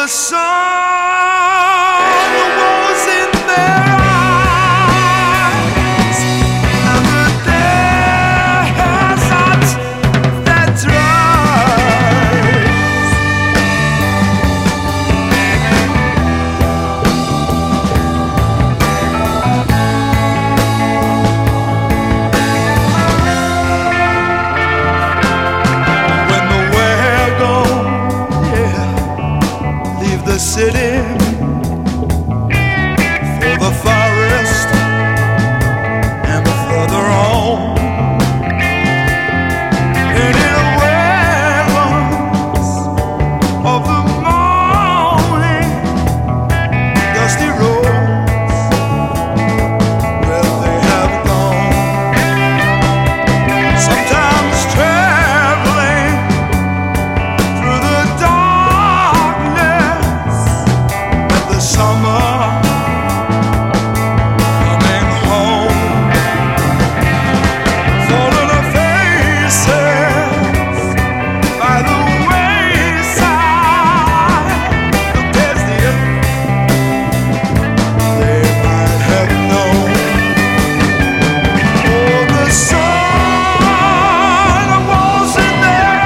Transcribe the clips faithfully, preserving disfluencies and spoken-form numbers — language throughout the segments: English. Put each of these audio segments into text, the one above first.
the sun was in their eyes, and the desert that dries. When the wagon, yeah, leave the city for the forest and further on, and in wagons of the morning, dusty roads where they have gone, sometimes traveling through the darkness of the summer, coming home, falling on faces by the wayside. Look as the earth they might have known. Oh, the sun was in their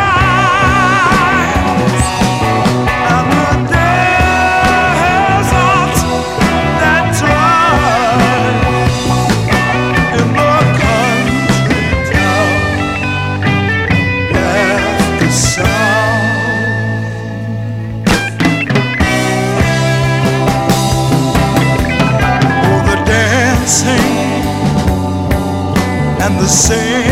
eyes, and the desert that dries in the country town left the sound. Oh, the dancing and the singing